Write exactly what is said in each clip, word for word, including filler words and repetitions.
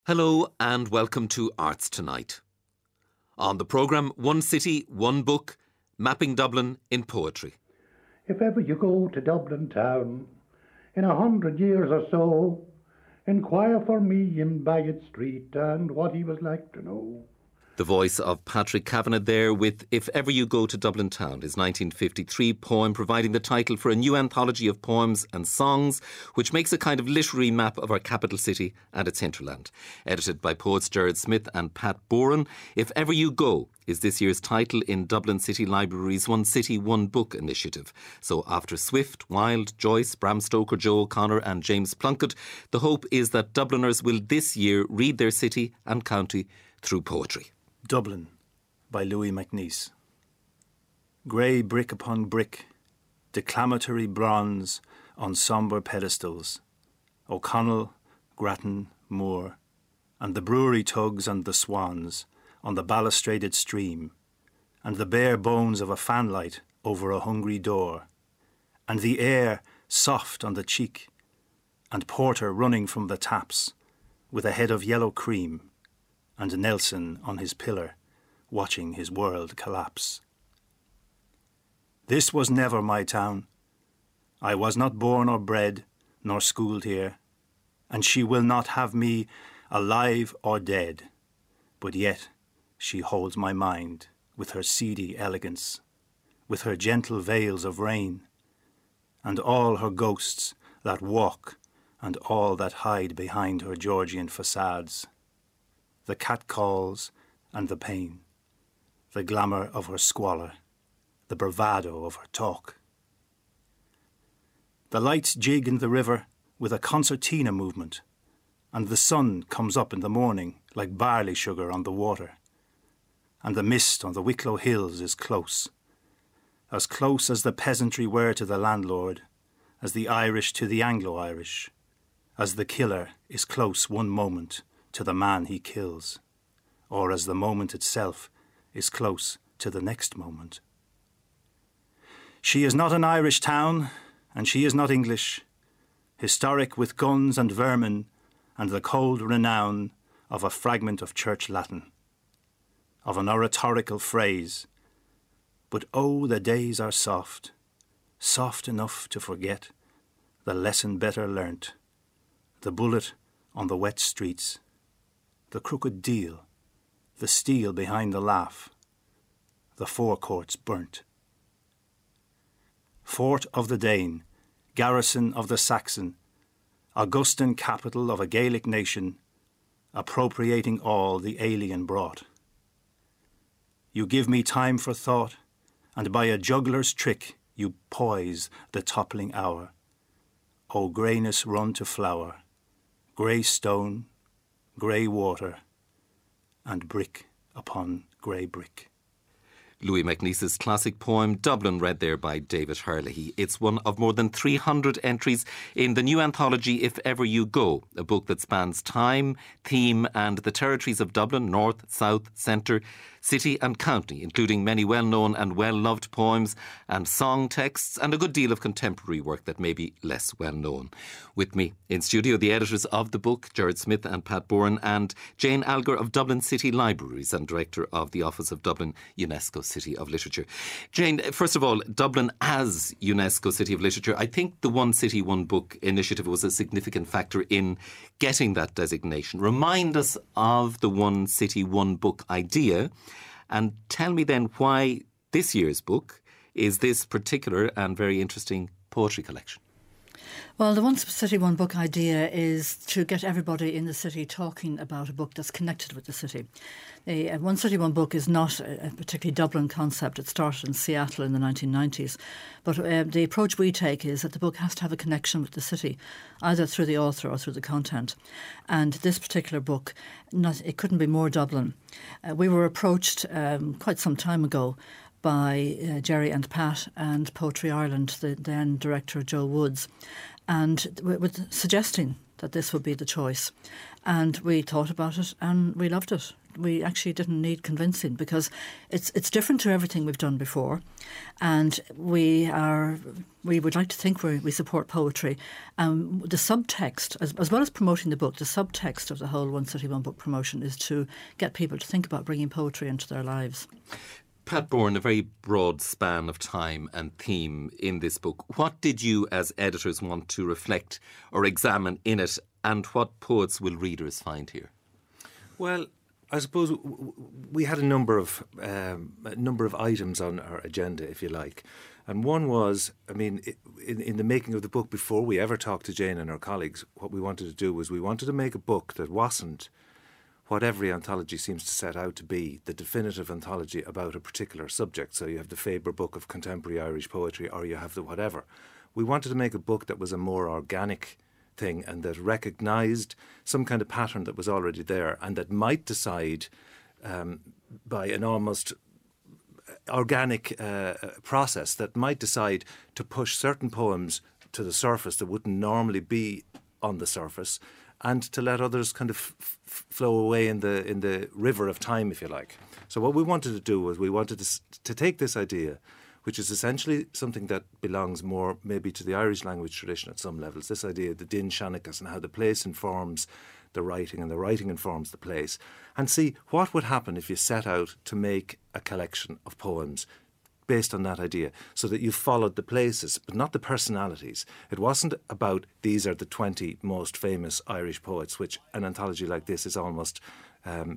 Hello and welcome to Arts Tonight. On the programme, One City, One Book, Mapping Dublin in Poetry. If ever you go to Dublin town, in a hundred years or so, inquire for me in Baggot Street and what he was like to know. The voice of Patrick Kavanagh there with If Ever You Go to Dublin Town, his nineteen fifty-three poem providing the title for a new anthology of poems and songs which makes a kind of literary map of our capital city and its hinterland. Edited by poets Gerard Smith and Pat Boran, If Ever You Go is this year's title in Dublin City Library's One City, One Book initiative. So after Swift, Wilde, Joyce, Bram Stoker, Joe O'Connor and James Plunkett, the hope is that Dubliners will this year read their city and county through poetry. Dublin by Louis MacNeice. Grey brick upon brick, declamatory bronze on sombre pedestals. O'Connell, Grattan, Moore, and the brewery tugs and the swans on the balustraded stream, and the bare bones of a fanlight over a hungry door, and the air soft on the cheek, and porter running from the taps with a head of yellow cream, and Nelson on his pillar, watching his world collapse. This was never my town. I was not born or bred, nor schooled here, and she will not have me alive or dead. But yet she holds my mind with her seedy elegance, with her gentle veils of rain, and all her ghosts that walk and all that hide behind her Georgian facades. The catcalls and the pain, the glamour of her squalor, the bravado of her talk. The lights jig in the river with a concertina movement, and the sun comes up in the morning like barley sugar on the water, and the mist on the Wicklow hills is close, as close as the peasantry were to the landlord, as the Irish to the Anglo-Irish, as the killer is close one moment to the man he kills, or as the moment itself is close to the next moment. She is not an Irish town, and she is not English, historic with guns and vermin and the cold renown of a fragment of church Latin, of an oratorical phrase. But oh, the days are soft, soft enough to forget the lesson better learnt, the bullet on the wet streets, the crooked deal, the steel behind the laugh, the forecourts burnt. Fort of the Dane, garrison of the Saxon, Augustan capital of a Gaelic nation, appropriating all the alien brought. You give me time for thought, and by a juggler's trick you poise the toppling hour. O greyness run to flower, grey stone, grey water, and brick upon grey brick. Louis MacNeice's classic poem, Dublin, read there by David Herlihy. It's one of more than three hundred entries in the new anthology If Ever You Go, a book that spans time, theme and the territories of Dublin, north, south, centre, city and county, including many well-known and well-loved poems and song texts and a good deal of contemporary work that may be less well-known. With me in studio, the editors of the book, Gerard Smith and Pat Boran, and Jane Alger of Dublin City Libraries and Director of the Office of Dublin UNESCO City of Literature. Jane, first of all, Dublin as UNESCO City of Literature, I think the One City, One Book initiative was a significant factor in getting that designation. Remind us of the One City, One Book idea, and tell me then why this year's book is this particular and very interesting poetry collection. Well, the One City, One Book idea is to get everybody in the city talking about a book that's connected with the city. The uh, One City, One Book is not a, a particularly Dublin concept. It started in Seattle in the nineteen nineties. But uh, the approach we take is that the book has to have a connection with the city, either through the author or through the content. And this particular book, not, it couldn't be more Dublin. Uh, we were approached um, quite some time ago by uh, Jerry and Pat and Poetry Ireland, the then director Joe Woods, and with suggesting that this would be the choice. And we thought about it and we loved it. we actually didn't need convincing, because it's it's different to everything we've done before, and we are we would like to think we we support poetry. Um, the subtext, as, as well as promoting the book, the subtext of the whole One City One Book promotion is to get people to think about bringing poetry into their lives. Pat Bourne, a very broad span of time and theme in this book. What did you as editors want to reflect or examine in it, and what poets will readers find here? Well, I suppose we had a number of um, a number of items on our agenda, if you like. And one was, I mean, in, in the making of the book, before we ever talked to Jane and her colleagues, what we wanted to do was we wanted to make a book that wasn't what every anthology seems to set out to be, the definitive anthology about a particular subject. So you have the Faber Book of Contemporary Irish Poetry, or you have the whatever. We wanted to make a book that was a more organic thing and that recognised some kind of pattern that was already there, and that might decide um, by an almost organic uh, process, that might decide to push certain poems to the surface that wouldn't normally be on the surface, and to let others kind of f- f- flow away in the in the river of time, if you like. So what we wanted to do was we wanted to, s- to take this idea, which is essentially something that belongs more maybe to the Irish language tradition at some levels, this idea of the din seanchas and how the place informs the writing and the writing informs the place, and see what would happen if you set out to make a collection of poems based on that idea, so that you followed the places, but not the personalities. It wasn't about these are the twenty most famous Irish poets, which an anthology like this is almost um,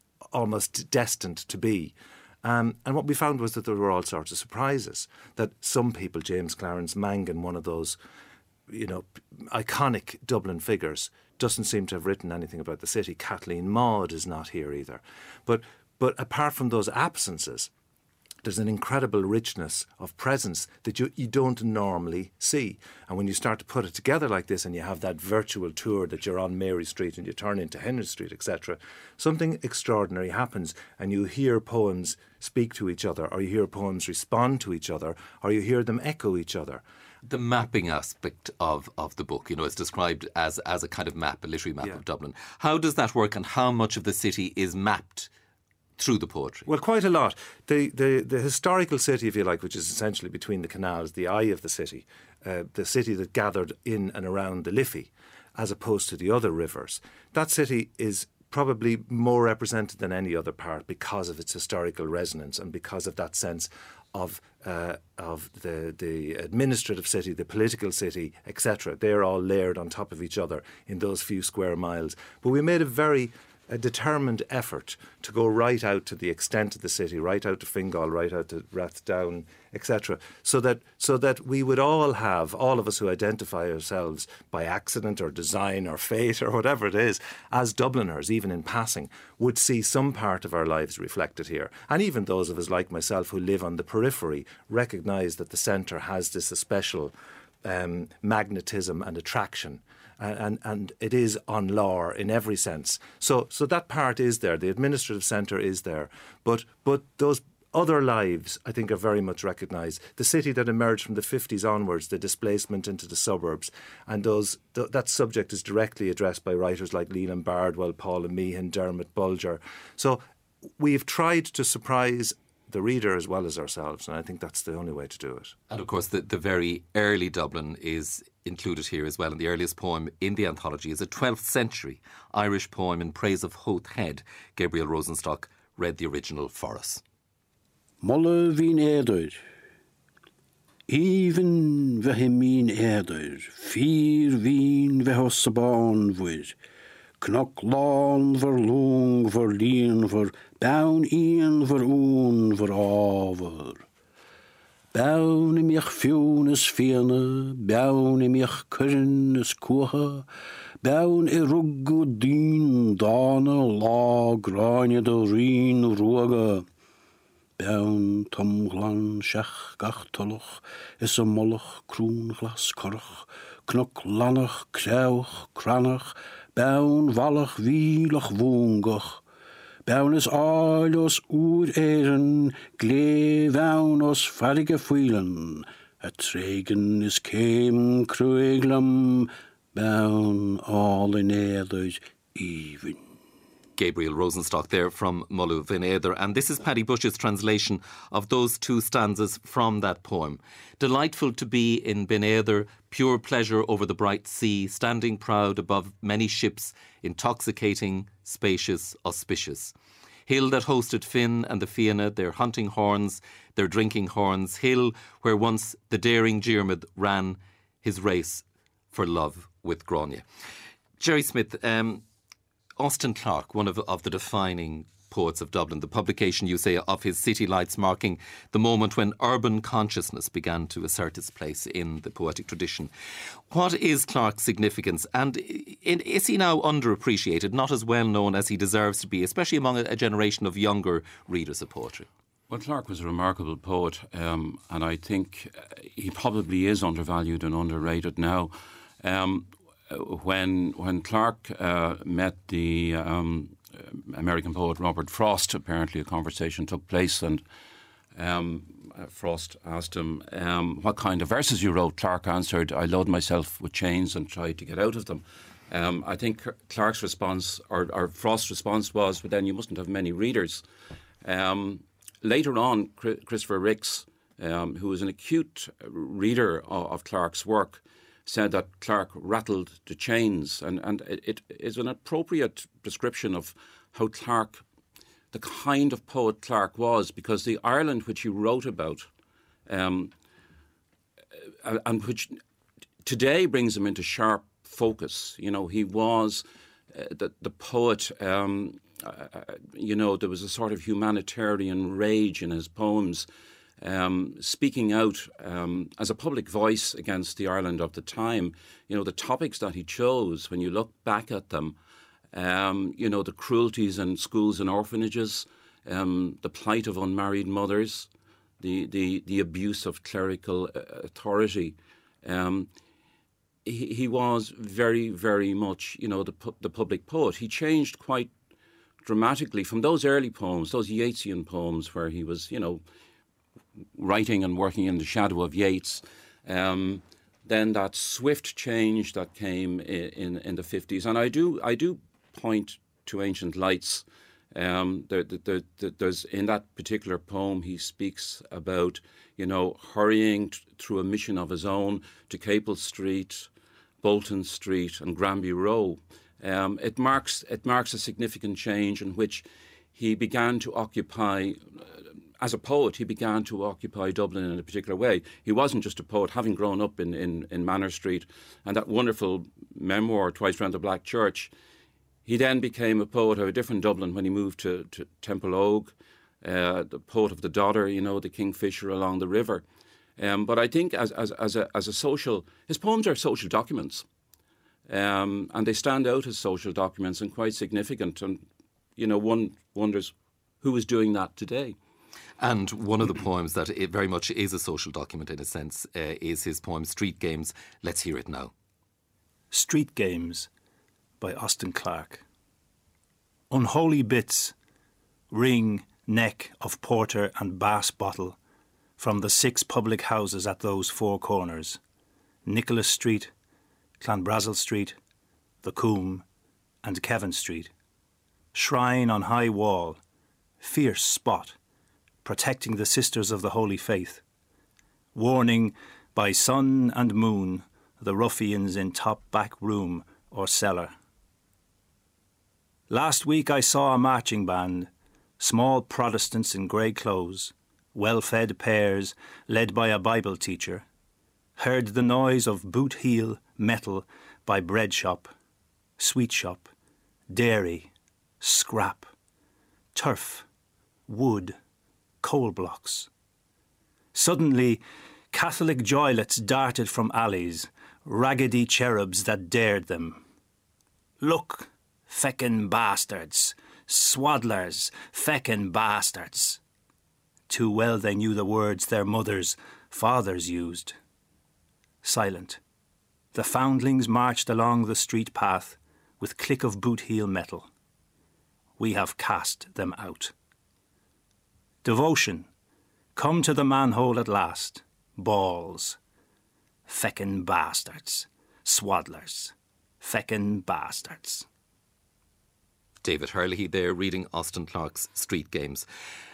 almost destined to be. Um, and what we found was that there were all sorts of surprises, that some people, James Clarence Mangan, one of those, you know, iconic Dublin figures, doesn't seem to have written anything about the city. Kathleen Maud is not here either. But but apart from those absences, there's an incredible richness of presence that you, you don't normally see. And when you start to put it together like this, and you have that virtual tour that you're on Mary Street and you turn into Henry Street, et cetera, something extraordinary happens, and you hear poems speak to each other, or you hear poems respond to each other, or you hear them echo each other. The mapping aspect of, of the book, you know, it's described as, as a kind of map, a literary map Yeah. of Dublin. How does that work, and how much of the city is mapped through the poetry? Well, quite a lot. The, the the historical city, if you like, which is essentially between the canals, the eye of the city, uh, the city that gathered in and around the Liffey, as opposed to the other rivers, that city is probably more represented than any other part because of its historical resonance and because of that sense of uh, of the the administrative city, the political city, et cetera. They're all layered on top of each other in those few square miles. But we made a very a determined effort to go right out to the extent of the city, right out to Fingal, right out to Rathdown, et cetera, so that so that we would all have, all of us who identify ourselves by accident or design or fate or whatever it is, as Dubliners, even in passing, would see some part of our lives reflected here. And even those of us like myself who live on the periphery recognise that the centre has this special um, magnetism and attraction. And, and it is on law in every sense. So so that part is there. The administrative centre is there. But but those other lives, I think, are very much recognised. The city that emerged from the fifties onwards, the displacement into the suburbs, and those th- that subject is directly addressed by writers like Leland Bardwell, Paula Meehan, Dermot Bulger. So we've tried to surprise the reader as well as ourselves, and I think that's the only way to do it. And of course, the, the very early Dublin is included here as well. And the earliest poem in the anthology is a twelfth century Irish poem in praise of Howth Head. Gabriel Rosenstock read the original for us. Molle vín éidir, even bheith mín éidir, fír vín bheith sa bán bhuid, knock lán ver lung ver líon ver baun íon ver ún ver áver. Baun i mich fiún is fianna, baun i mich currin is cuacha, baun i ruggu dín dána lá gráine do rín ruaga. Baun tom glan seach gach tolach, is a mollach crún glas corach, knock lannach krauch cranach, baun valach vílach vungach. Baun is áilos úr éiren, glé vaun os farige fuilen, a tregen is céim cruiglam, baun all in éidir even. Gabriel Rosenstock there from Mullagh Vinéidir. And this is Paddy Bush's translation of those two stanzas from that poem. Delightful to be in Vinéidir, pure pleasure over the bright sea, standing proud above many ships, intoxicating, spacious, auspicious. Hill that hosted Finn and the Fianna, their hunting horns, their drinking horns. Hill where once the daring Diarmid ran his race for love with Grania. Jerry Smith, um, Austin Clarke, one of, of the defining poets of Dublin, the publication, you say, of his City Lights, marking the moment when urban consciousness began to assert its place in the poetic tradition. What is Clarke's significance, and is he now underappreciated, not as well known as he deserves to be, especially among a generation of younger readers of poetry? Well, Clarke was a remarkable poet, um, and I think he probably is undervalued and underrated now. Um, when when Clarke uh, met the um, American poet Robert Frost, apparently a conversation took place, and um, Frost asked him, um, what kind of verses you wrote? Clarke answered, I load myself with chains and tried to get out of them. Um, I think Clarke's response, or, or Frost's response was, well, then you mustn't have many readers. Um, later on, Christopher Ricks, um, who was an acute reader of, of Clarke's work, said that Clarke rattled the chains, and, and it, it is an appropriate description of how Clarke, the kind of poet Clarke was, because the Ireland which he wrote about, um, and which today brings him into sharp focus. You know, he was uh, the, the poet, um, uh, you know, there was a sort of humanitarian rage in his poems, Um, speaking out um, as a public voice against the Ireland of the time. You know, the topics that he chose, when you look back at them, um, you know, the cruelties in schools and orphanages, um, the plight of unmarried mothers, the, the, the abuse of clerical authority. Um, he, he was very, very much, you know, the, the public poet. He changed quite dramatically from those early poems, those Yeatsian poems where he was, you know, writing and working in the shadow of Yeats, um, then that swift change that came in, in, in the fifties. And I do I do point to Ancient Lights. Um, there, there, there, there's in that particular poem he speaks about, you know, hurrying t- through a mission of his own to Capel Street, Bolton Street and Granby Row. Um, it marks it marks a significant change in which he began to occupy. As a poet, he began to occupy Dublin in a particular way. He wasn't just a poet, having grown up in, in, in Manor Street and that wonderful memoir, Twice Round the Black Church. He then became a poet of a different Dublin when he moved to, to Temple Ogue, uh, the poet of the Dodder, you know, the Kingfisher along the river. Um, but I think as, as, as, a, as a social, his poems are social documents. Um, and they stand out as social documents and quite significant. And, you know, one wonders who is doing that today. And one of the poems that it very much is a social document in a sense uh, is his poem Street Games. Let's hear it now. Street Games by Austin Clarke. Unholy bits, ring, neck of porter and bass bottle from the six public houses at those four corners, Nicholas Street, Clanbrassil Street, the Coombe and Kevin Street. Shrine on high wall, fierce spot, protecting the sisters of the Holy Faith. Warning by sun and moon the ruffians in top back room or cellar. Last week I saw a marching band, small Protestants in grey clothes, well-fed pairs led by a Bible teacher. Heard the noise of boot heel metal by bread shop, sweet shop, dairy, scrap, turf, wood, coal blocks. Suddenly, Catholic joylets darted from alleys, raggedy cherubs that dared them. Look, feckin' bastards, swaddlers, feckin' bastards. Too well they knew the words their mothers, fathers used. Silent, the foundlings marched along the street path with click of boot heel metal. We have cast them out. Devotion, come to the manhole at last. Balls. Feckin' bastards. Swaddlers. Feckin' bastards. David Herlihy there reading Austin Clarke's Street Games.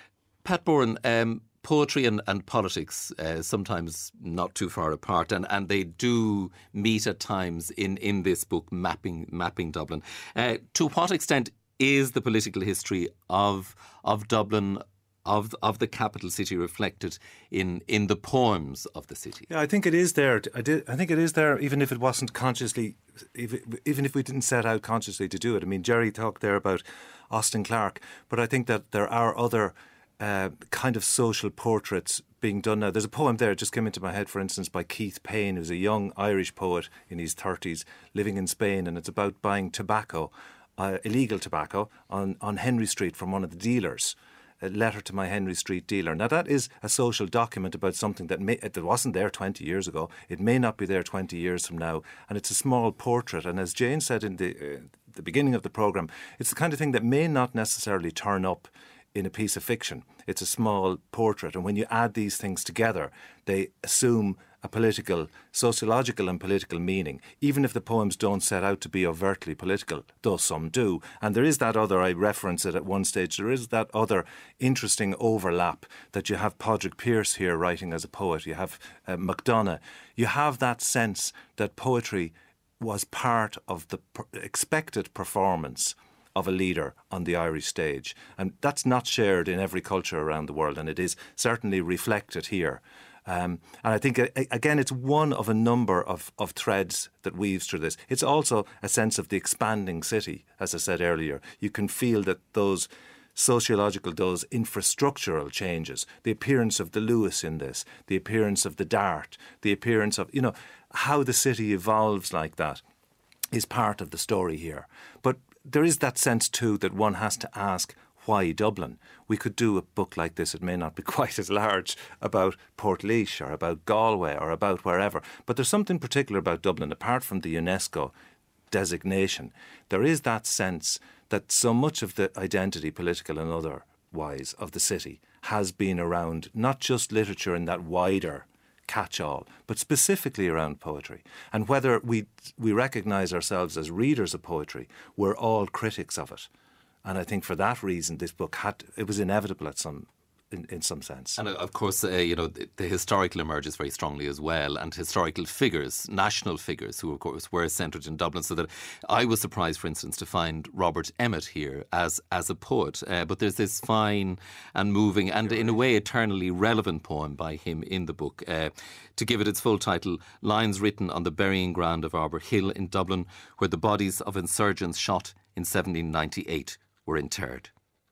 Pat Boran, um, poetry and, and politics uh, sometimes not too far apart, and, and they do meet at times in, in this book, Mapping Mapping Dublin. Uh, to what extent is the political history of of Dublin, of of the capital city, reflected in, in the poems of the city? Yeah, I think it is there. I did. I think it is there, even if it wasn't consciously, even if we didn't set out consciously to do it. I mean, Jerry talked there about Austin Clarke, but I think that there are other uh, kind of social portraits being done now. There's a poem there that just came into my head, for instance, by Keith Payne, who's a young Irish poet in his thirties living in Spain, and it's about buying tobacco, uh, illegal tobacco, on, on Henry Street from one of the dealers. A letter to my Henry Street dealer. Now, that is a social document about something that may, that wasn't there twenty years ago. It may not be there twenty years from now. And it's a small portrait. And as Jane said in the, uh, the beginning of the programme, it's the kind of thing that may not necessarily turn up in a piece of fiction. It's a small portrait. And when you add these things together, they assume a political, sociological and political meaning, even if the poems don't set out to be overtly political, though some do. And there is that other, I reference it at one stage, there is that other interesting overlap that you have Padraig Pearse here writing as a poet, you have uh, MacDonagh. You have that sense that poetry was part of the per- expected performance of a leader on the Irish stage. And that's not shared in every culture around the world, and it is certainly reflected here. Um, and I think, again, it's one of a number of, of threads that weaves through this. It's also a sense of the expanding city, as I said earlier. You can feel that those sociological, those infrastructural changes, the appearance of the Lewis in this, the appearance of the Dart, the appearance of, you know, how the city evolves like that is part of the story here. But there is that sense, too, that one has to ask, why Dublin? We could do a book like this, it may not be quite as large, about Portlaoise or about Galway or about wherever. But there's something particular about Dublin, apart from the UNESCO designation. There is that sense that so much of the identity, political and otherwise, of the city has been around not just literature in that wider catch-all, but specifically around poetry. And whether we we recognise ourselves as readers of poetry, we're all critics of it. And I think for that reason, this book had it was inevitable at some, in, in some sense. And of course, uh, you know, the, the historical emerges very strongly as well, and historical figures, national figures, who of course were centred in Dublin. So that I was surprised, for instance, to find Robert Emmet here as as a poet. Uh, but there's this fine and moving and in a way eternally relevant poem by him in the book. Uh, to give it its full title, Lines Written on the Burying Ground of Arbor Hill in Dublin, where the bodies of insurgents shot in seventeen ninety-eight were interred.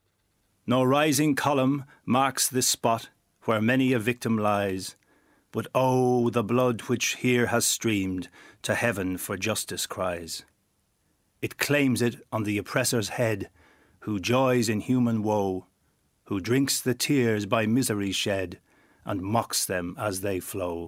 No rising column marks this spot where many a victim lies, but oh, the blood which here has streamed to heaven for justice cries. It claims it on the oppressor's head, who joys in human woe, who drinks the tears by misery shed, and mocks them as they flow.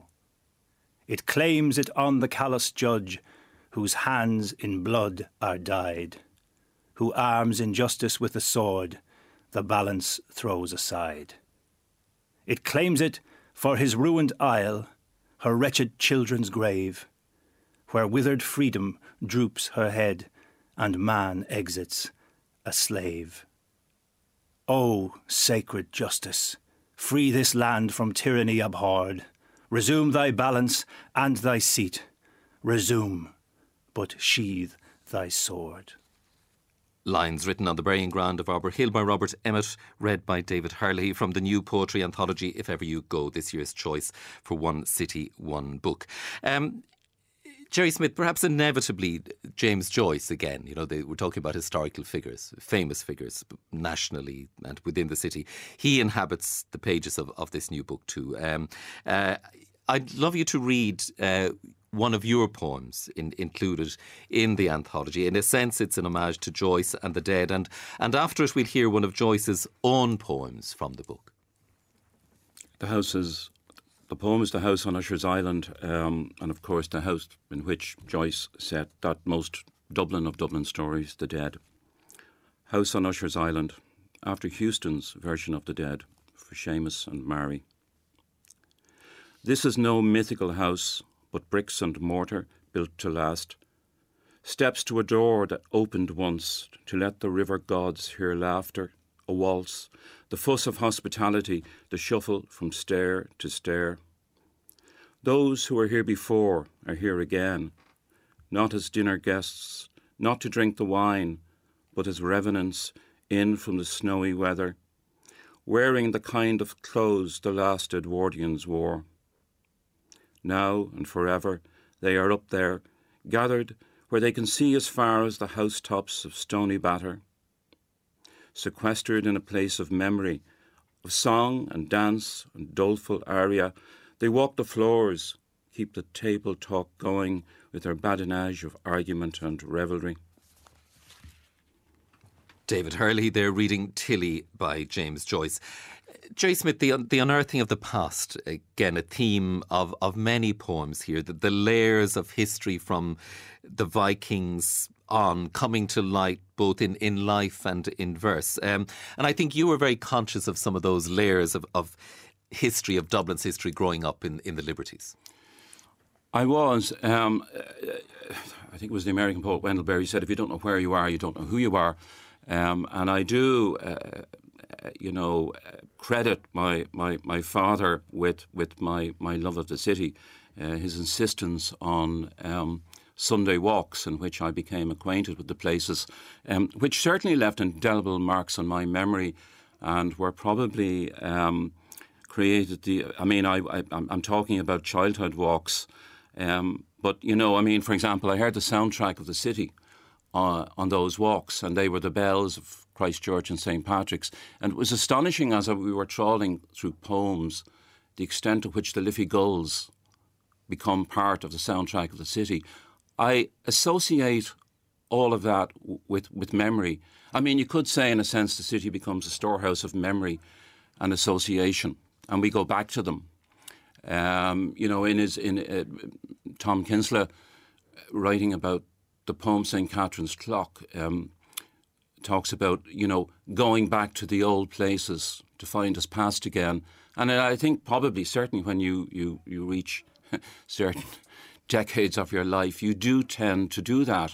It claims it on the callous judge, whose hands in blood are dyed, who arms injustice with a sword, the balance throws aside. It claims it for his ruined isle, her wretched children's grave, where withered freedom droops her head, and man exits a slave. O sacred justice, free this land from tyranny abhorred, resume thy balance and thy seat, resume, but sheathe thy sword. Lines Written on the Burying Ground of Arbor Hill by Robert Emmet, read by David Herlihy from the new poetry anthology If Ever You Go, this year's choice for One City, One Book. Um, Jerry Smith, perhaps inevitably James Joyce again. You know, they, we're talking about historical figures, famous figures nationally and within the city. He inhabits the pages of, of this new book too. Um, uh, I'd love you to read uh, one of your poems in, included in the anthology. In a sense, it's an homage to Joyce and the dead. And, and after it, we'll hear one of Joyce's own poems from the book. The house is... The poem is The House on Usher's Island, um, and of course the house in which Joyce set that most Dublin of Dublin stories, The Dead. House on Usher's Island, after Houston's version of The Dead, for Seamus and Mary. This is no mythical house, but bricks and mortar built to last. steps to a door that opened once to let the river gods hear laughter, a waltz, the fuss of hospitality, the shuffle from stair to stair. Those who were here before are here again, not as dinner guests, not to drink the wine, but as revenants in from the snowy weather, wearing the kind of clothes the last Edwardians wore. Now and forever they are up there, gathered where they can see as far as the housetops of Stony Batter, sequestered in a place of memory, of song and dance and doleful aria. They walk the floors, keep the table talk going with their badinage of argument and revelry. David Hurley there reading Tilly by James Joyce. J. Smith, the, the unearthing of the past, again, a theme of, of many poems here, the, the layers of history from the Vikings on coming to light both in, in life and in verse. Um, and I think you were very conscious of some of those layers of, of history, of Dublin's history growing up in, in the Liberties. I was. Um, I think it was the American poet Wendell Berry said, if you don't know where you are, you don't know who you are. Um, and I do, uh, you know, credit my, my, my father with, with my, my love of the city, uh, his insistence on um, Sunday walks in which I became acquainted with the places, um, which certainly left indelible marks on my memory and were probably um, created the, I mean, I, I, I'm talking about childhood walks, um, but, you know, I mean, for example, I heard the soundtrack of the city Uh, on those walks, and they were the bells of Christchurch and Saint Patrick's. And it was astonishing as we were trawling through poems the extent to which the Liffey Gulls become part of the soundtrack of the city. I associate all of that w- with, with memory. I mean, you could say in a sense the city becomes a storehouse of memory and association, and we go back to them. Um, you know, in his in uh, Tom Kinsella writing about the poem Saint Catherine's Clock um, talks about, you know, going back to the old places to find us past again. And I think probably, certainly when you, you, you reach certain decades of your life, you do tend to do that.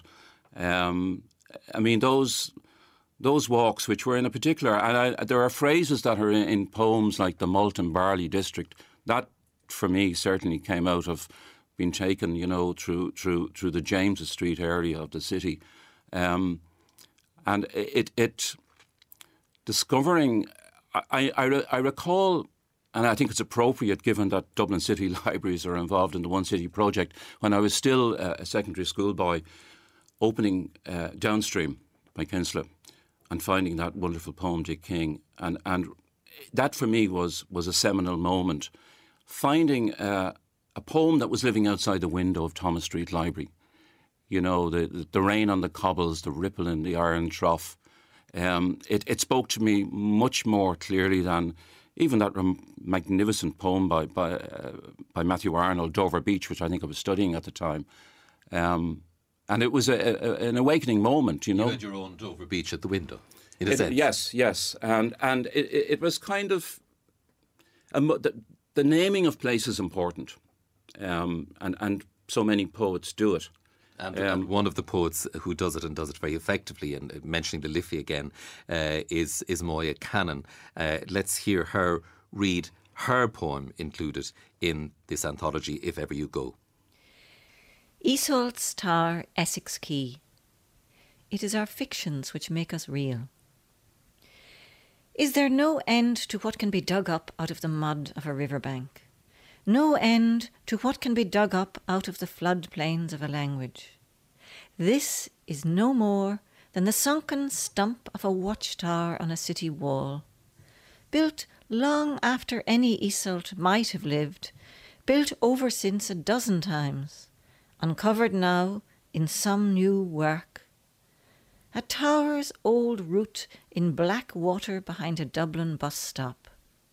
Um, I mean, those those walks, which were in a particular, and I, there are phrases that are in, in poems like the Malt and Barley District, that for me certainly came out of been taken, you know, through through through the James Street area of the city, um, and it it discovering. I I, I recall, and I think it's appropriate given that Dublin City Libraries are involved in the One City project. When I was still a secondary school boy, opening uh, Downstream by Kinsella and finding that wonderful poem Dick King, and and that for me was was a seminal moment, finding. Uh, A poem that was living outside the window of Thomas Street Library. You know, the the rain on the cobbles, the ripple in the iron trough. Um, it, it spoke to me much more clearly than even that rem- magnificent poem by by, uh, by Matthew Arnold, Dover Beach, which I think I was studying at the time. Um, and it was a, a, an awakening moment, you know. You had your own Dover Beach at the window, in a it, sense. Yes, yes. And, and it, it was kind of... Um, the, the naming of place is important. Um, and, and so many poets do it. And, um, and one of the poets who does it and does it very effectively, and mentioning the Liffey again, uh, is, is Moya Cannon. Uh, let's hear her read her poem included in this anthology, If Ever You Go. Iseult's Tar, Essex Quay. It is our fictions which make us real. Is there no end to what can be dug up out of the mud of a riverbank? No end to what can be dug up out of the floodplains of a language. This is no more than the sunken stump of a watchtower on a city wall, built long after any Iseult might have lived, built over since a dozen times, uncovered now in some new work. A tower's old root in black water behind a Dublin bus stop.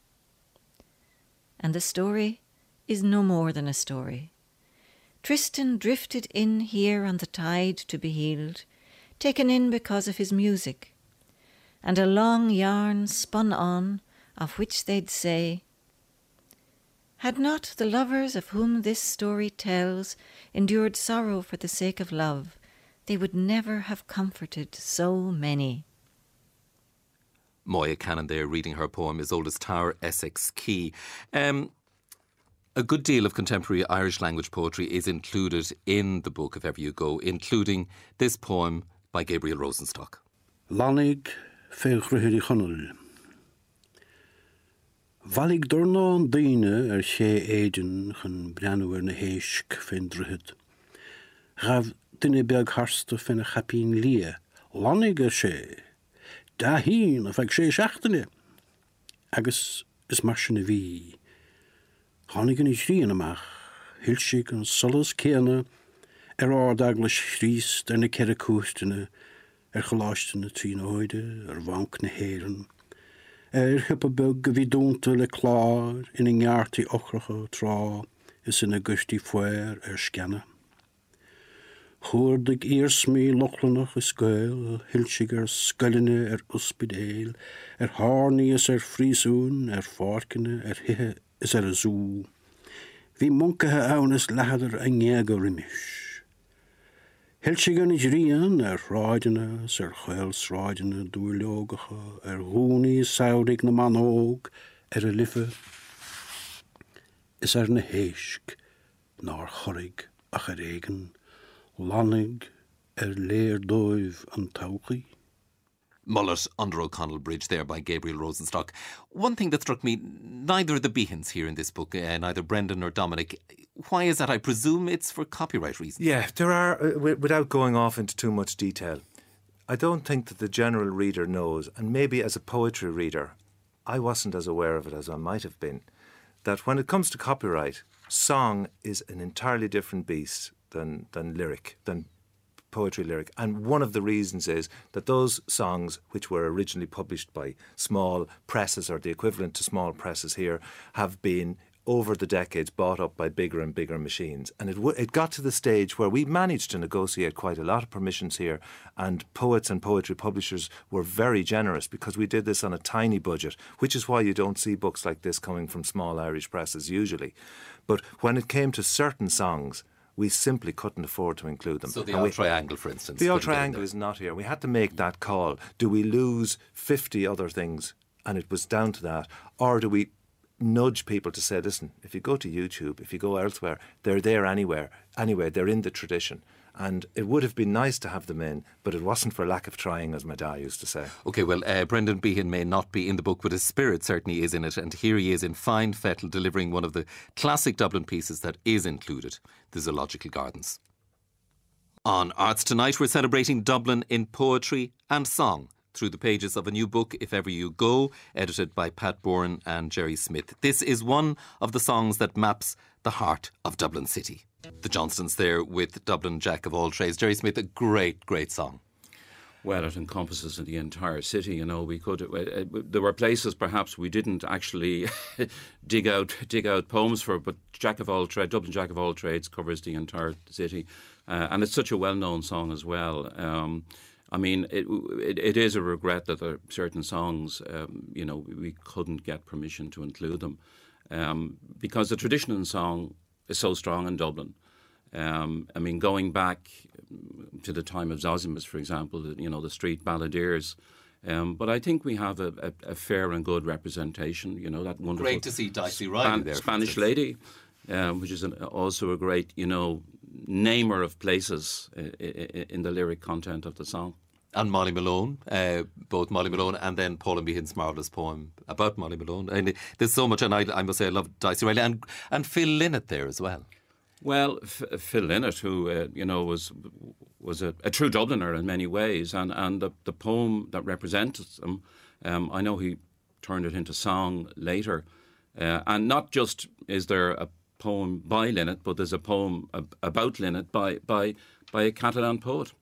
And the story is no more than a story. Tristan drifted in here on the tide to be healed, taken in because of his music, and a long yarn spun on, of which they'd say, had not the lovers of whom this story tells endured sorrow for the sake of love, they would never have comforted so many. Moya Cannon there reading her poem As Old as Tower, Essex Quay. Um, a good deal of contemporary Irish language poetry is included in the book If Ever You Go, including this poem by Gabriel Rosenstock. Lanig feghruhiri chonul. Valig dornán daine ar sé éidean chun breanúir na héisc fin druhid. Rav duine beag harsta fin a chapín lia. Lanig ar sé. Da hín a feag sé seachtaine. Agus is mar sin a bhí. Chánig an is ríon amach. Hilsig an solas céana ar ádaglas sríst ar na ceire cústaine ar choláisteanna trí na hóide ar bhanc na héireann. Er hippabug go bhí dúnta le chlár ina ngeartaí ochracha trá is ina gustí fuir ar scanna. Chúrdig írsmí lochlanach is scoil, hilsig ar scoiline ar uspidéil, ar hární is ar frísún, ar fárcinne, ar hithe is ar a zú. Bhí muncathe ann is lehadar a ngéag a rimis. Hilsig an is rian ar ráidena, ar chail sráidena dúrleogacha, ar húni saudig na manóg, ar a lifa. Is ar na héisc, nar chorig ach ar éigen, lanig ar léir dóibh an tauchi. Mullet under O'Connell Bridge there by Gabriel Rosenstock. One thing that struck me, neither of the Behans here in this book, uh, neither Brendan nor Dominic, why is that? I presume it's for copyright reasons. Yeah, there are, uh, w- without going off into too much detail, I don't think that the general reader knows, and maybe as a poetry reader, I wasn't as aware of it as I might have been, that when it comes to copyright, song is an entirely different beast than, than lyric, than poetry lyric. And one of the reasons is that those songs which were originally published by small presses, or the equivalent to small presses here, have been over the decades bought up by bigger and bigger machines. And it w- it got to the stage where we managed to negotiate quite a lot of permissions here, and poets and poetry publishers were very generous because we did this on a tiny budget, which is why you don't see books like this coming from small Irish presses usually. But when it came to certain songs, we simply couldn't afford to include them. So the And Old we- Triangle, for instance. The Old couldn't get in Triangle there. is not here. We had to make that call. Do we lose fifty other things? And it was down to that. Or do we nudge people to say, listen, if you go to YouTube, if you go elsewhere, they're there anywhere. Anyway, they're in the tradition. And it would have been nice to have them in, but it wasn't for lack of trying, as my dad used to say. OK, well, uh, Brendan Behan may not be in the book, but his spirit certainly is in it. And here he is in fine fettle delivering one of the classic Dublin pieces that is included, The Zoological Gardens. On Arts Tonight, we're celebrating Dublin in poetry and song through the pages of a new book, If Ever You Go, edited by Pat Bourne and Jerry Smith. This is one of the songs that maps the heart of Dublin City. The Johnstons there with Dublin Jack of All Trades. Jerry Smith, a great, great song. Well, it encompasses the entire city. You know, we could. Uh, there were places perhaps we didn't actually dig out dig out poems for, but Jack of All Trades, Dublin Jack of All Trades, covers the entire city, uh, and it's such a well-known song as well. Um, I mean, it, it it is a regret that there are certain songs, um, you know, we couldn't get permission to include them, um, because the tradition in song is so strong in Dublin. Um, I mean, going back to the time of Zosimus, for example, you know, the street balladeers. Um, but I think we have a, a, a fair and good representation. You know, that wonderful. Great to see Dicey Riley Span- there. for Spanish instance. lady, um, which is an, also a great, you know, namer of places uh, in the lyric content of the song. And Molly Malone, uh, both Molly Malone and then Paul Meehan's marvellous poem about Molly Malone. And there's so much, and I, I must say I love Dicey Riley and, and Phil Lynott there as well. Well, F- Phil Lynott, who uh, you know was was a, a true Dubliner in many ways, and, and the, the poem that represents him, um, I know he turned it into song later, uh, and not just is there a poem by Lynott, but there's a poem ab- about Lynott by by by a Catalan poet.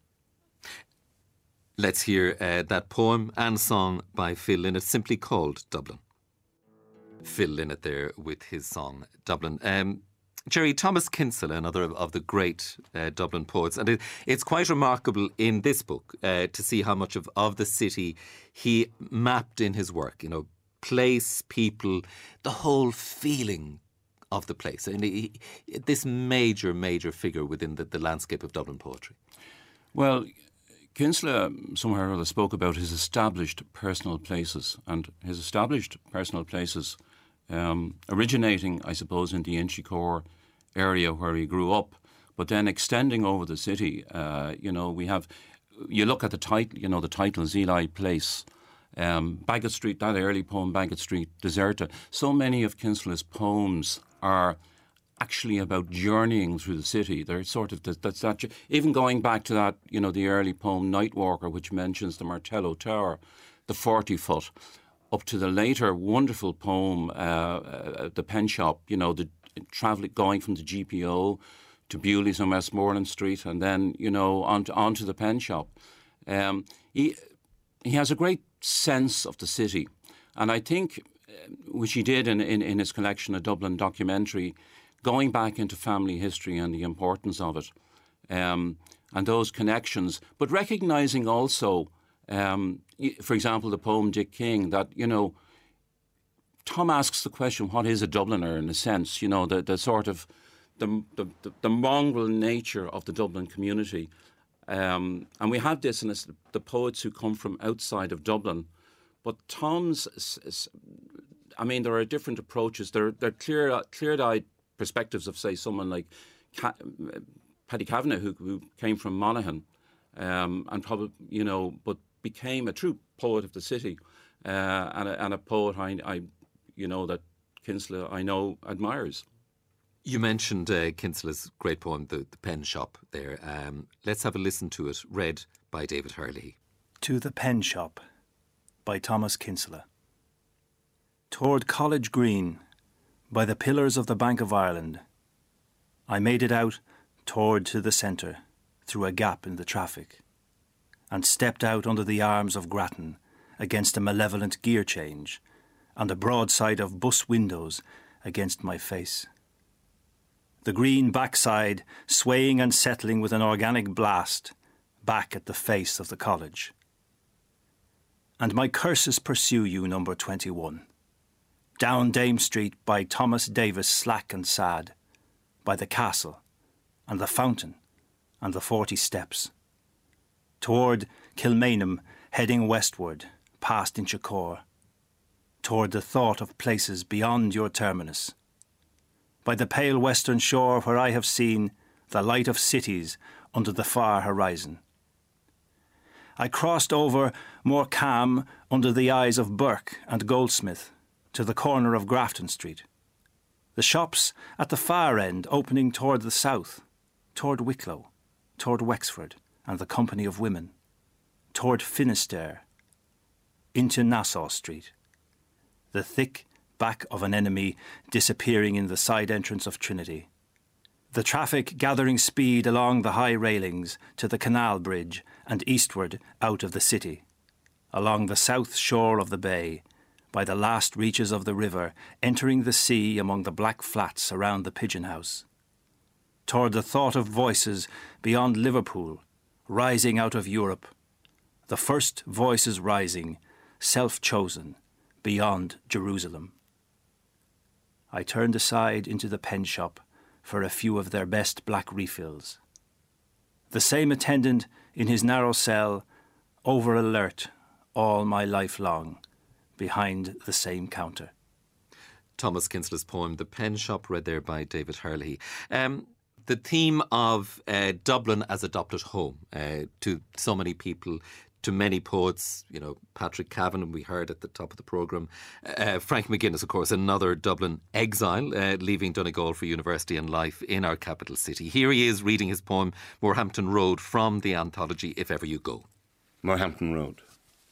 Let's hear uh, that poem and song by Phil Lynott, simply called Dublin. Phil Lynott there with his song Dublin. Um, Jerry, Thomas Kinsella, another of, of the great uh, Dublin poets, and it, it's quite remarkable in this book uh, to see how much of, of the city he mapped in his work, you know, place, people, the whole feeling of the place. And he, this major, major figure within the, the landscape of Dublin poetry. Well, Kinsella somewhere or other spoke about his established personal places, and his established personal places um, originating, I suppose, in the Inchicore area where he grew up, but then extending over the city. Uh, you know, we have, you look at the title, you know, the titles, Ely Place, um, Bagot Street, that early poem, Bagot Street, Deserta. So many of Kinsella's poems are actually about journeying through the city. They're sort of, that's that, even going back to that, you know, the early poem Nightwalker, which mentions the Martello Tower, the forty foot, up to the later wonderful poem, uh, uh, The Pen Shop, you know, the travelling, going from the G P O to Bewley's on Westmoreland Street, and then, you know, on to, on to the Pen Shop. Um, he, he has a great sense of the city. And I think, which he did in, in, in his collection, a Dublin documentary, going back into family history and the importance of it, um, and those connections, but recognising also, um, for example, the poem Dick King, that, you know, Tom asks the question, what is a Dubliner, in a sense, you know, the, the sort of, the, the, the mongrel nature of the Dublin community. Um, and we have this in this, the poets who come from outside of Dublin. But Tom's, I mean, there are different approaches. There, there are clear, clear-eyed perspectives of, say, someone like Ca- Paddy Kavanagh, who, who came from Monaghan, um, and probably, you know, but became a true poet of the city, uh, and, a, and a poet I, I, you know, that Kinsella, I know, admires. You mentioned uh, Kinsella's great poem, the, the Pen Shop, there. Um, let's have a listen to it, read by David Hurley. To the Pen Shop, by Thomas Kinsella. Toward College Green, by the pillars of the Bank of Ireland, I made it out toward to the centre, through a gap in the traffic, and stepped out under the arms of Grattan against a malevolent gear change, and a broadside of bus windows against my face. The green backside swaying and settling with an organic blast back at the face of the college. And my curses pursue you, number twenty-one. Down Dame Street by Thomas Davis slack and sad, by the castle and the fountain and the forty steps. Toward Kilmainham, heading westward, past Inchicore. Toward the thought of places beyond your terminus. By the pale western shore where I have seen the light of cities under the far horizon. I crossed over more calm under the eyes of Burke and Goldsmith, to the corner of Grafton Street. The shops at the far end opening toward the south, toward Wicklow, toward Wexford and the Company of Women, toward Finisterre, into Nassau Street. The thick back of an enemy disappearing in the side entrance of Trinity. The traffic gathering speed along the high railings to the canal bridge and eastward out of the city, along the south shore of the bay, by the last reaches of the river, entering the sea among the black flats around the Pigeon House. Toward the thought of voices beyond Liverpool, rising out of Europe, the first voices rising, self-chosen, beyond Jerusalem. I turned aside into the Pen Shop for a few of their best black refills. The same attendant in his narrow cell, over alert all my life long, behind the same counter. Thomas Kinsella's poem, The Pen Shop, read there by David Hurley. Um, the theme of uh, Dublin as adopted home uh, to so many people, to many poets, you know, Patrick Kavanagh, we heard at the top of the programme. Uh, Frank McGuinness, of course, another Dublin exile, uh, leaving Donegal for university and life in our capital city. Here he is reading his poem, Moorhampton Road, from the anthology If Ever You Go. Moorhampton Road.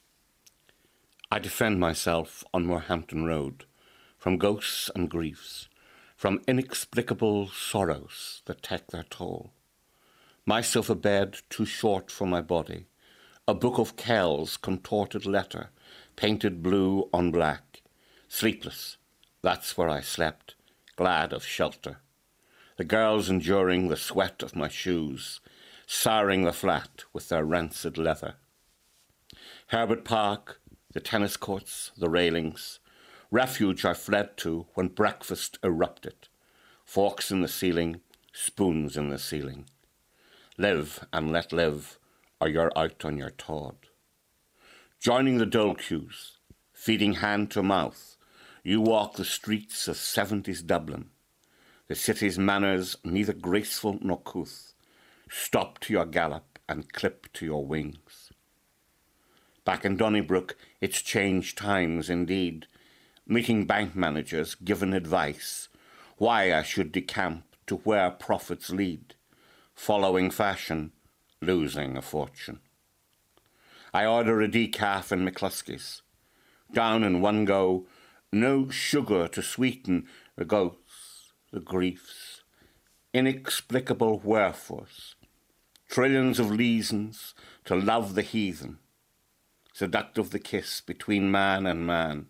I defend myself on Moorhampton Road from ghosts and griefs, from inexplicable sorrows that take their toll. Myself a bed too short for my body, a book of Kells contorted letter, painted blue on black. Sleepless, that's where I slept, glad of shelter. The girls enduring the sweat of my shoes, souring the flat with their rancid leather. Herbert Park, the tennis courts, the railings, refuge I fled to when breakfast erupted, forks in the ceiling, spoons in the ceiling. Live and let live, or you're out on your Tod. Joining the dole queues, feeding hand to mouth, you walk the streets of seventies Dublin, the city's manners neither graceful nor couth, stop to your gallop and clip to your wings. Back in Donnybrook, it's changed times indeed, meeting bank managers, given advice, why I should decamp to where profits lead, following fashion, losing a fortune. I order a decaf in McCluskey's, down in one go, no sugar to sweeten the ghosts, the griefs, inexplicable wherefores, trillions of reasons to love the heathen, seductive the kiss between man and man.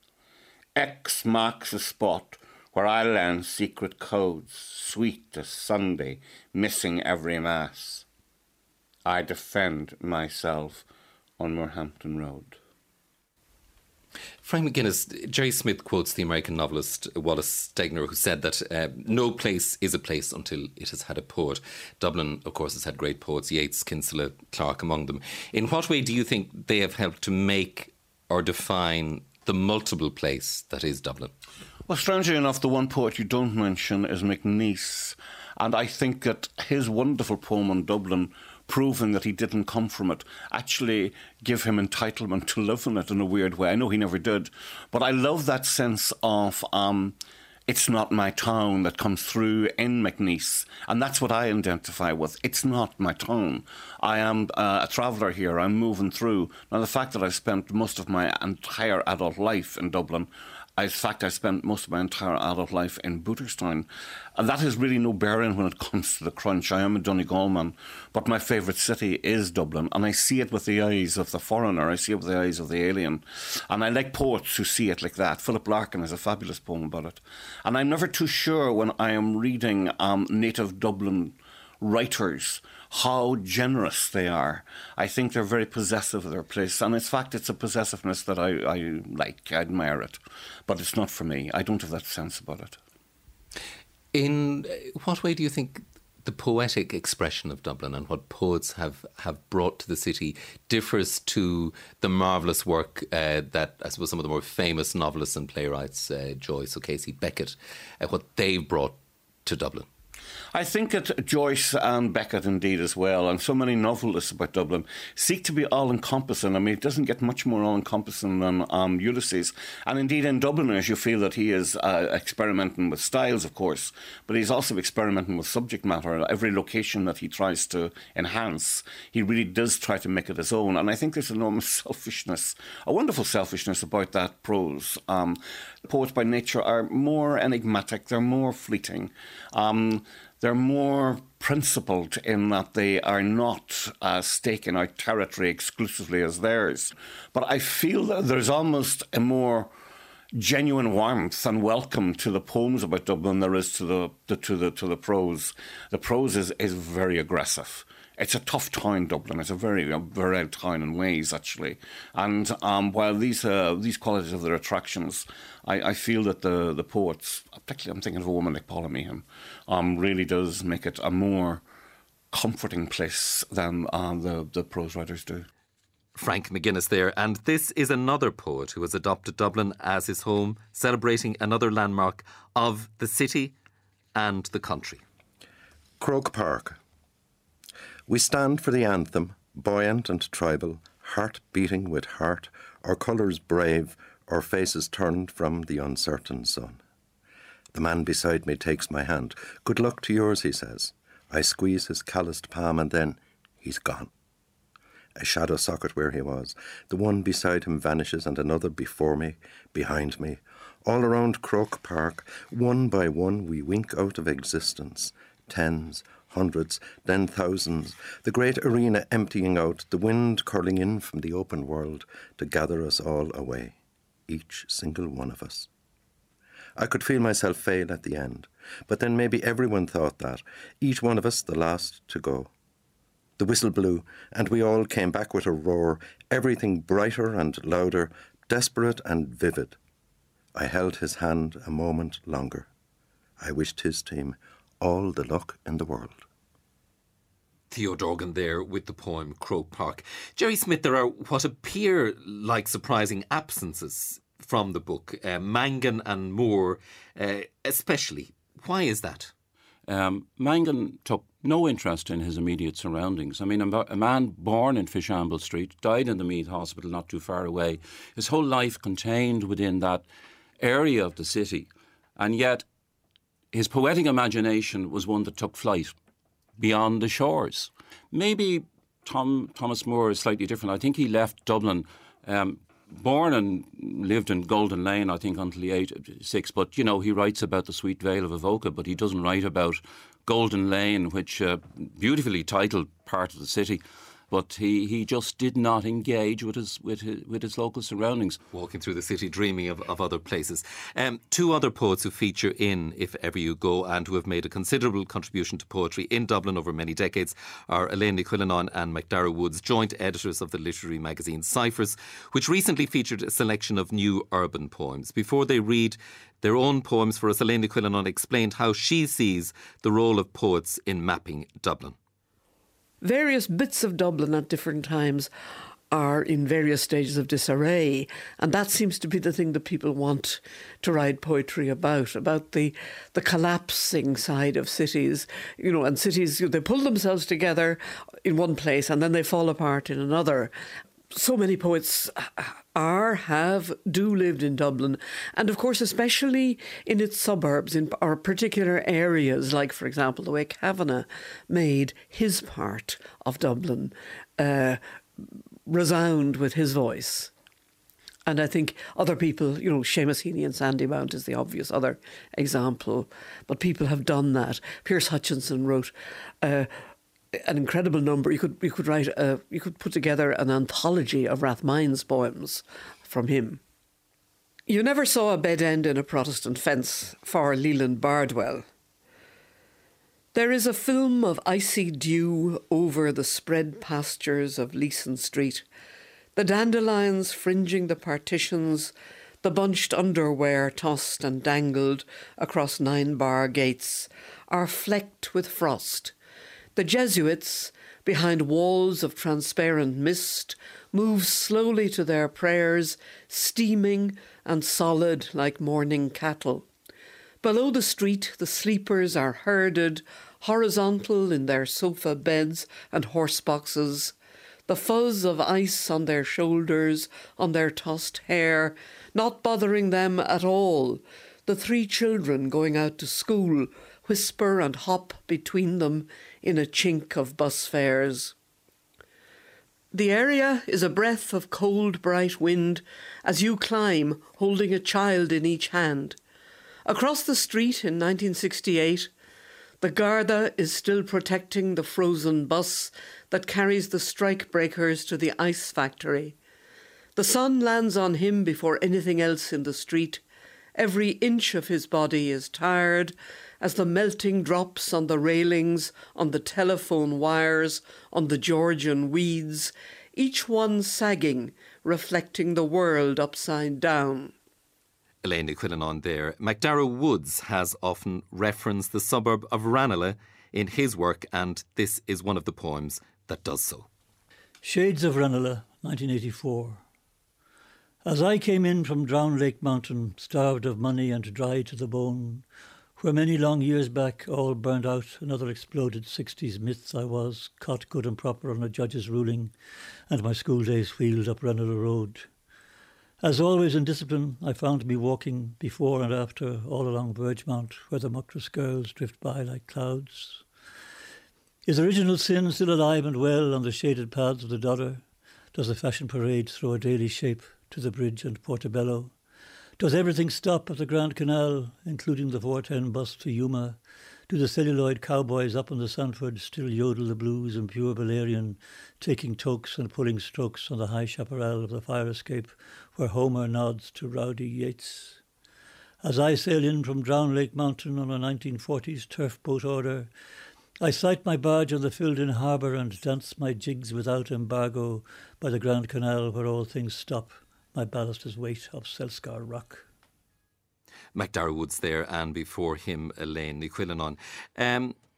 X marks the spot where I learn secret codes, sweet as Sunday, missing every mass. I defend myself on Moorhampton Road. Frank McGuinness, Jerry Smith quotes the American novelist Wallace Stegner, who said that uh, no place is a place until it has had a poet. Dublin, of course, has had great poets, Yeats, Kinsella, Clarke among them. In what way do you think they have helped to make or define the multiple place that is Dublin? Well, strangely enough, the one poet you don't mention is MacNeice, and I think that his wonderful poem on Dublin, proving that he didn't come from it, actually give him entitlement to live in it in a weird way. I know he never did, but I love that sense of um, it's not my town that comes through in MacNeice, and that's what I identify with. It's not my town. I am uh, a traveller here. I'm moving through. Now, the fact that I've spent most of my entire adult life in Dublin, in fact, I spent most of my entire adult life in Booterstown. And that has really no bearing when it comes to the crunch. I am a Donegal man, but my favourite city is Dublin, and I see it with the eyes of the foreigner. I see it with the eyes of the alien. And I like poets who see it like that. Philip Larkin has a fabulous poem about it. And I'm never too sure when I am reading um, native Dublin writers how generous they are. I think they're very possessive of their place, and in fact it's a possessiveness that I, I like, I admire it, but it's not for me. I don't have that sense about it. In what way do you think the poetic expression of Dublin and what poets have, have brought to the city differs to the marvellous work uh, that I suppose some of the more famous novelists and playwrights, uh, Joyce, O'Casey, Beckett, uh, what they've brought to Dublin? I think that Joyce and Beckett indeed as well, and so many novelists about Dublin, seek to be all-encompassing. I mean, it doesn't get much more all-encompassing than um, Ulysses. And indeed in Dubliners you feel that he is uh, experimenting with styles, of course, but he's also experimenting with subject matter. Every location that he tries to enhance, he really does try to make it his own. And I think there's enormous selfishness, a wonderful selfishness about that prose. Um, poets by nature are more enigmatic, they're more fleeting. Um, They're more principled in that they are not uh, staking out territory exclusively as theirs. But I feel that there's almost a more genuine warmth and welcome to the poems about Dublin than there is to the, the to the to the prose. The prose is, is very aggressive. It's a tough town, Dublin. It's a very a very town in ways, actually. And um, while these uh, these qualities of their attractions, I, I feel that the the poets, particularly I'm thinking of a woman like Paula Meehan, um, really does make it a more comforting place than uh, the the prose writers do. Frank McGuinness there, and this is another poet who has adopted Dublin as his home, celebrating another landmark of the city and the country. Croke Park. We stand for the anthem, buoyant and tribal, heart beating with heart, our colours brave, our faces turned from the uncertain sun. The man beside me takes my hand. Good luck to yours, he says. I squeeze his calloused palm and then he's gone. A shadow socket where he was. The one beside him vanishes and another before me, behind me. All around Croke Park, one by one we wink out of existence. Tens, hundreds, then thousands, the great arena emptying out, the wind curling in from the open world to gather us all away, each single one of us. I could feel myself fail at the end, but then maybe everyone thought that, each one of us the last to go. The whistle blew, and we all came back with a roar, everything brighter and louder, desperate and vivid. I held his hand a moment longer. I wished his team all the luck in the world. Theo Dorgan there with the poem Croke Park. Jerry Smith, there are what appear like surprising absences from the book, uh, Mangan and Moore uh, especially. Why is that? Um, Mangan took no interest in his immediate surroundings. I mean, a, a man born in Fishamble Street, died in the Meath Hospital not too far away, his whole life contained within that area of the city, and yet his poetic imagination was one that took flight beyond the shores. Maybe Tom Thomas Moore is slightly different. I think he left Dublin, um, born and lived in Golden Lane, I think, until the age of six. But, you know, he writes about the sweet vale of Avoca, but he doesn't write about Golden Lane, which uh, beautifully titled part of the city. But he, he just did not engage with his with his, with his local surroundings. Walking through the city, dreaming of, of other places. Um, two other poets who feature in If Ever You Go and who have made a considerable contribution to poetry in Dublin over many decades are Elaine Ní Chuilleanáin and MacDara Woods, joint editors of the literary magazine Cyphers, which recently featured a selection of new urban poems. Before they read their own poems for us, Elaine Ní Chuilleanáin explained how she sees the role of poets in mapping Dublin. Various bits of Dublin at different times are in various stages of disarray, and that seems to be the thing that people want to write poetry about, about the the collapsing side of cities, you know, and cities, they pull themselves together in one place and then they fall apart in another. So many poets are, have, do lived in Dublin, and of course especially in its suburbs, in or particular areas, like for example the way Kavanagh made his part of Dublin uh, resound with his voice. And I think other people, you know, Seamus Heaney and Sandymount is the obvious other example, but people have done that. Pierce Hutchinson wrote uh, an incredible number. You could you could write a, you could put together an anthology of Rathmines poems from him. You never saw a bed end in a Protestant fence for Leland Bardwell. There is a film of icy dew over the spread pastures of Leeson Street, the dandelions fringing the partitions, the bunched underwear tossed and dangled across nine bar gates, are flecked with frost. The Jesuits, behind walls of transparent mist, move slowly to their prayers, steaming and solid like mourning cattle. Below the street, the sleepers are herded, horizontal in their sofa beds and horse boxes, the fuzz of ice on their shoulders, on their tossed hair, not bothering them at all. The three children going out to school whisper and hop between them in a chink of bus fares. The area is a breath of cold, bright wind as you climb, holding a child in each hand. Across the street in nineteen sixty-eight, the Garda is still protecting the frozen bus that carries the strikebreakers to the ice factory. The sun lands on him before anything else in the street. Every inch of his body is tired as the melting drops on the railings, on the telephone wires, on the Georgian weeds, each one sagging, reflecting the world upside down. Elaine Ní Chuilleanáin there. MacDara Woods has often referenced the suburb of Ranelagh in his work, and this is one of the poems that does so. Shades of Ranelagh, nineteen eighty-four. As I came in from Drown Lake Mountain, starved of money and dry to the bone, where many long years back all burned out, another exploded sixties myth I was, caught good and proper on a judge's ruling, and my school days wheeled up Ranelagh Road. As always in discipline, I found me walking before and after all along Vergemount, where the Muckross girls drift by like clouds. Is original sin still alive and well on the shaded paths of the Dodder? Does the fashion parade throw a daily shape to the bridge and Portobello? Does everything stop at the Grand Canal, including the four ten bus to Yuma? Do the celluloid cowboys up on the Sanford still yodel the blues in pure Valerian, taking tokes and pulling strokes on the high chaparral of the fire escape, where Homer nods to rowdy Yeats? As I sail in from Drown Lake Mountain on a nineteen forties turf boat order, I sight my barge on the filled-in harbour and dance my jigs without embargo by the Grand Canal where all things stop, my ballast is weight of Selskar rock. MacDara Woods there, and before him Elaine Ní Chuilleanáin. Um,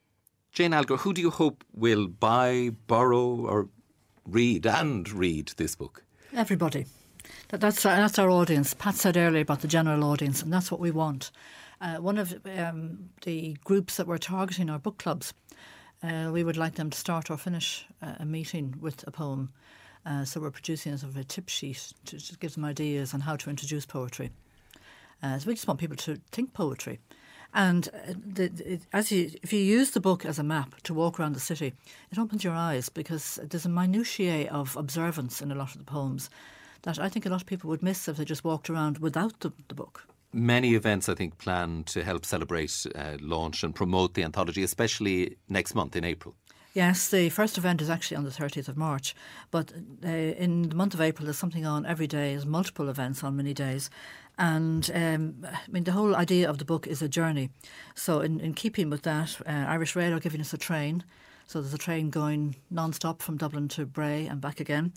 Jane Alger, who do you hope will buy, borrow or read and read this book? Everybody. That, that's, our, that's our audience. Pat said earlier about the general audience, and that's what we want. Uh, one of um, the groups that we're targeting are book clubs. Uh, we would like them to start or finish uh, a meeting with a poem. Uh, so we're producing a sort of a tip sheet to just give them ideas on how to introduce poetry. Uh, so we just want people to think poetry. And uh, the, it, as you, if you use the book as a map to walk around the city, it opens your eyes because there's a minutiae of observance in a lot of the poems that I think a lot of people would miss if they just walked around without the, the book. Many events, I think, planned to help celebrate, uh, launch and promote the anthology, especially next month in April. Yes, the first event is actually on the thirtieth of March, but uh, in the month of April there's something on every day. There's multiple events on many days. And um, I mean, the whole idea of the book is a journey. So in, in keeping with that, uh, Irish Rail are giving us a train. So there's a train going non-stop from Dublin to Bray and back again.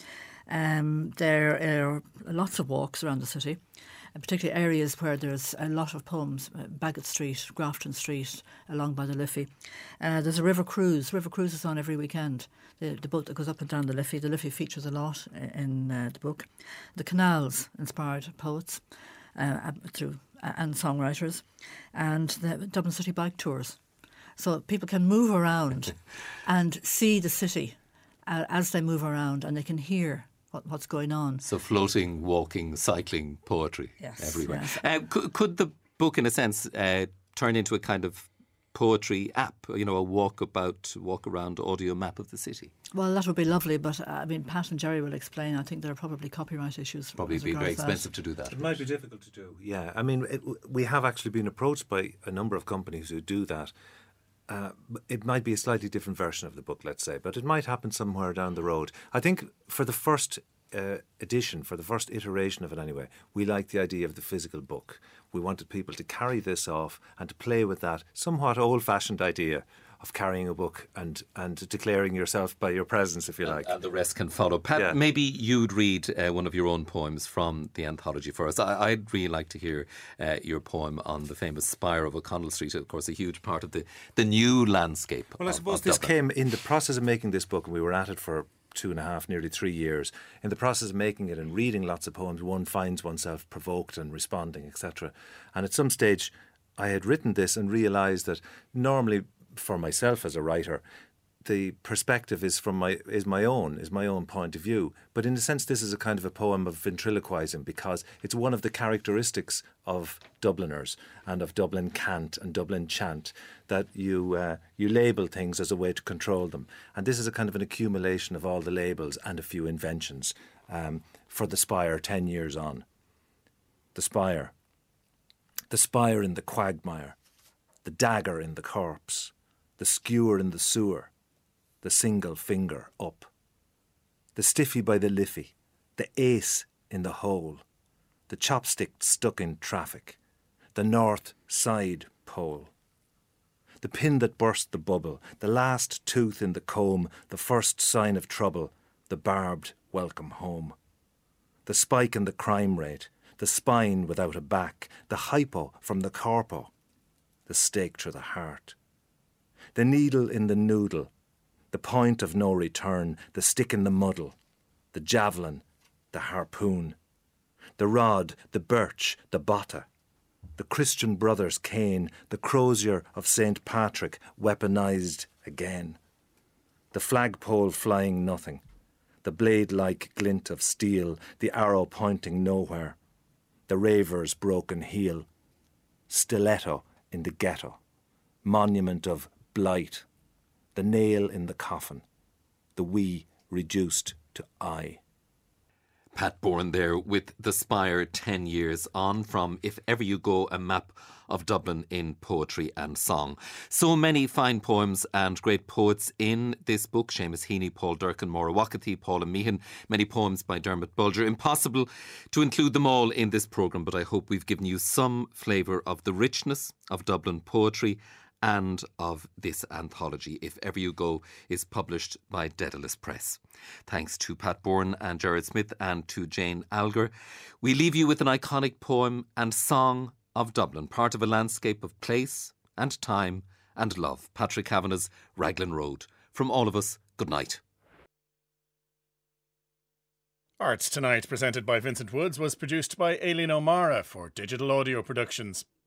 Um, there are lots of walks around the city, and particularly areas where there's a lot of poems, uh, Bagot Street, Grafton Street, along by the Liffey. Uh, there's a river cruise. River cruise is on every weekend. The, the boat that goes up and down the Liffey. The Liffey features a lot in uh, the book. The canals inspired poets uh, through uh, and songwriters, and the Dublin City bike tours. So people can move around and see the city uh, as they move around, and they can hear What, what's going on. So floating, walking, cycling, poetry yes, everywhere. Yes. Uh, could, could the book, in a sense, uh, turn into a kind of poetry app, you know, a walk-about, walk-around audio map of the city? Well, that would be lovely, but uh, I mean, Pat and Jerry will explain. I think there are probably copyright issues. Probably be very expensive to do that. It might be difficult to do, yeah. I mean, it, we have actually been approached by a number of companies who do that. Uh, it might be a slightly different version of the book, let's say, but it might happen somewhere down the road. I think for the first uh, edition, for the first iteration of it anyway, we liked the idea of the physical book. We wanted people to carry this off and to play with that somewhat old-fashioned idea of carrying a book and, and declaring yourself by your presence, if you like. And, and the rest can follow. Pat, yeah. maybe you'd read uh, one of your own poems from the anthology for us. I, I'd really like to hear uh, your poem on the famous spire of O'Connell Street, of course, a huge part of the, the new landscape. Well, I of, suppose of this Dublin. came in the process of making this book, and we were at it for two and a half, nearly three years. In the process of making it and reading lots of poems, one finds oneself provoked and responding, et cetera. And at some stage, I had written this and realised that normally, for myself as a writer, the perspective is from my is my own, is my own point of view. But in a sense, this is a kind of a poem of ventriloquising, because it's one of the characteristics of Dubliners and of Dublin cant and Dublin chant that you uh, you label things as a way to control them. And this is a kind of an accumulation of all the labels and a few inventions um, for the spire ten years on. The spire. The spire in the quagmire. The dagger in the corpse. The skewer in the sewer. The single finger up. The stiffy by the liffey. The ace in the hole. The chopstick stuck in traffic. The north side pole. The pin that burst the bubble. The last tooth in the comb. The first sign of trouble. The barbed welcome home. The spike in the crime rate. The spine without a back. The hypo from the corpo. The stake through the heart. The needle in the noodle. The point of no return, the stick in the muddle, the javelin, the harpoon, the rod, the birch, the botta, the Christian Brothers cane, the crozier of Saint Patrick weaponised again, the flagpole flying nothing, the blade-like glint of steel, the arrow pointing nowhere, the raver's broken heel, stiletto in the ghetto, monument of blight, the nail in the coffin, the we reduced to I. Pat Bourne there with The Spire ten years on from If Ever You Go, a map of Dublin in poetry and song. So many fine poems and great poets in this book. Seamus Heaney, Paul Durkin, Maura Wakathy, Paula Meehan, many poems by Dermot Bulger. Impossible to include them all in this programme, but I hope we've given you some flavour of the richness of Dublin poetry and of this anthology. If Ever You Go is published by Daedalus Press. Thanks to Pat Bourne and Gerard Smith and to Jane Alger. We leave you with an iconic poem and song of Dublin, part of a landscape of place and time and love. Patrick Kavanagh's Raglan Road. From all of us, good night. Arts Tonight, presented by Vincent Woods, was produced by Aileen O'Mara for Digital Audio Productions.